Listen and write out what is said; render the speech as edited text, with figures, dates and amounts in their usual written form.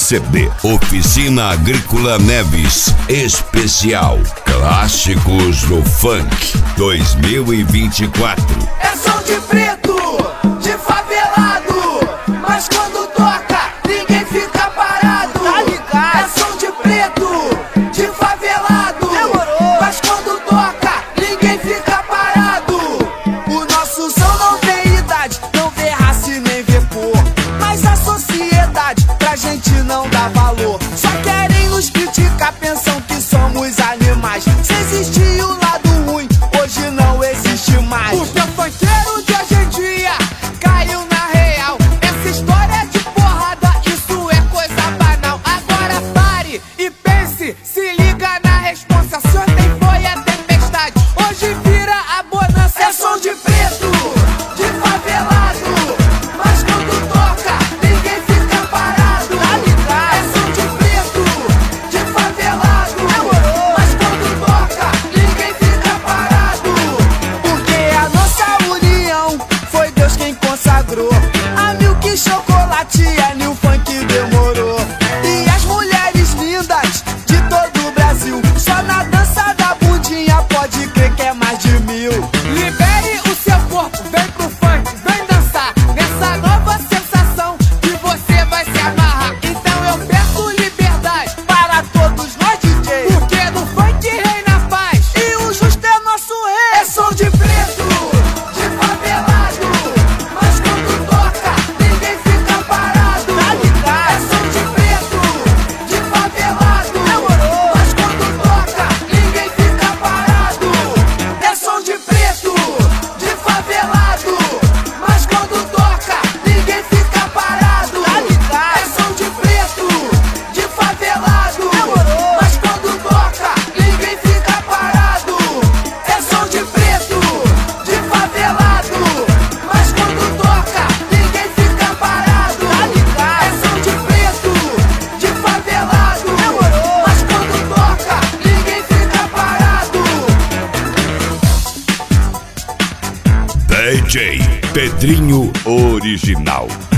CD. Oficina Agrícola Neves Especial Clássicos do Funk 2024. É som de preto, de favelado, mas quando toca, ninguém fica parado. Tá ligado? É som de preto, de favelado, Demorou. mas quando toca, ninguém fica parado. O nosso som não tem idade, não vê raça e nem vê cor. Mas a sociedade pra gente não dá valor. Só querem nos criticar, pensam que somos animais. Se existia o lado ruim, hoje não existe mais. Porque o funkeiro de hoje em dia caiu na real. Essa história de porrada, isso é coisa banal. Agora pare e pense, se liga na responsa. Se ontem foi a tempestade, hoje vira a bonança. É som de preto, de favelado, mas quando toca, ninguém fica parado. Tá ligado? É som de preto, de favelado, Demorou. mas quando toca, ninguém fica parado. Porque a nossa união foi Deus quem consagrou. A Milk Chocolate é New Funk demorou. E as mulheres lindas de todo o Brasil, só na dança da bundinha pode crer que é mais de 1000. Libere o seu corpo, vem pro funk, vem dançar nessa nova sensação que você vai se amarrar. Então eu peço liberdade Para todos nós DJs, porque no funk reina a paz. e o justo é nosso É rei. som de preto, de favelado, mas quando toca, ninguém fica parado. Tá ligado? É som de preto, de favelado, Demorou. mas quando toca, ninguém fica parado. É som de preto, de favelado, mas quando toca, ninguém fica parado. Tá ligado? É som de preto, de favelado, Demorou. mas quando toca, ninguém fica parado. É som de preto, de favelado, mas quando toca, ninguém fica parado. Tá ligado? É som de preto, de favelado, Demorou. mas quando toca, ninguém fica parado. DJ Pedrinho Original.